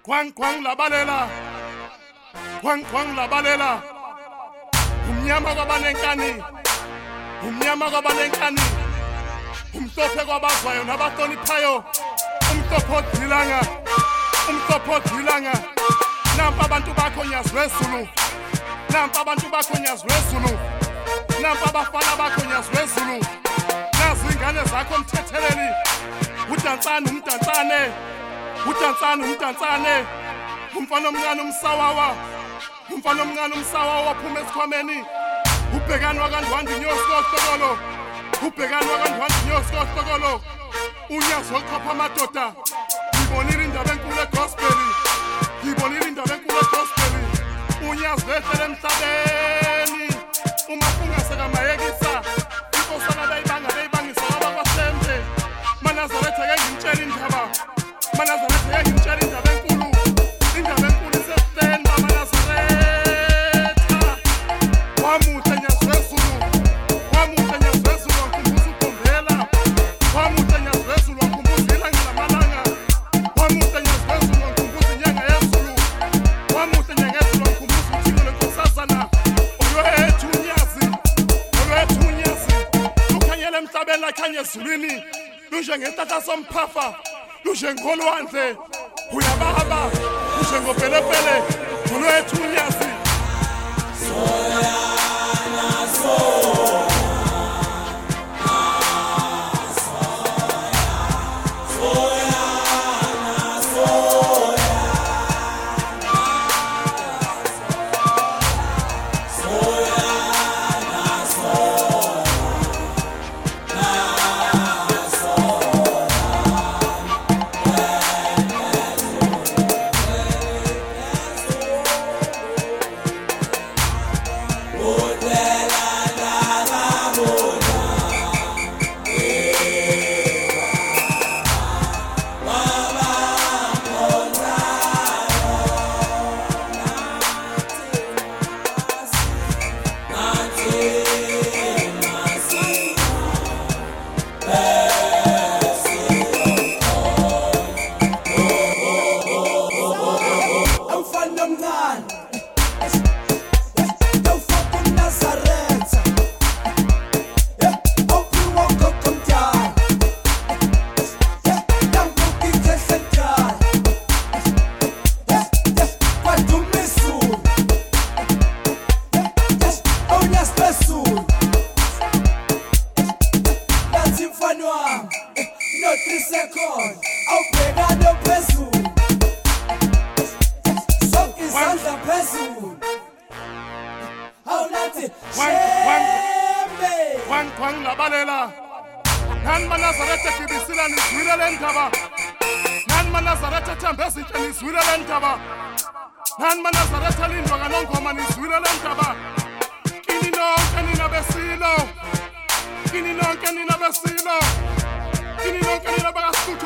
Kwang kwang labalela. Kwang kwang labalela. Umnyama kwabanenkani. Umnyama kwabanenkani. Umhlophe kwabazwayo nabahloniphayo. Umhlophe odilanga. Umhlophe odilanga. Nampa abantu bakho nyazwezulu. Nampa abantu bakho nyazwezulu. Nampa abafana bakho nyazwezulu. Nazi ingane zakho mthetheleli. Udansane umdansane. Udansane umdansane. Umfana omncane umsawawa. Umfana omncane umsawawa waphuma esikhwameni. Ubhekani wakandwandi nyosikokolo. Ubhekani wakandwandi nyosikokolo. Unyazo olchopha amadoda. Ngibonile indaba enkulu egospel. Ngibonile indaba enkulu egospel. Unyazo wehlele emhlabeni. Uma kungaseka mayekisa. Inkosana beyibangisa abakwasembe. Manazaretha ke ngimtshela indaba. Manazaretha ke ngimtshela indaba enkulu. Indaba enkulu iseStenda Manazaretha. Wamuhle nyazwezulu. Wamuhle nyazwezulu wakhumbuza uGombela. Wamuhle nyazwezulu wakhumbuza ilanga lamalanga. Wamuhle nyazwezulu wakhumbuza inyanga yezulu. Wamuhle inyanga yezulu wakhumbuza uthiko lenkosazana. Olwethu unyazi. Olwethu unyazi. Lukhanyela emhlabeni lakhanye ezulwini. Lunjengesihlahla somphafa. Lunjengolwandle. Uyababa. Lunjengopelepele. Olwethu unyazi. Kwang labalela. Nani Manazaretha kibisila nizwile le ndaba. Nani Manazaretha thembeza inhle nizwile le ndaba. Nani Manazaretha lindwa kanongoma nizwile le ndaba. Kini nonke nina besilo. Kini nonke nina besilo. Kini nonke nina bakaSuthu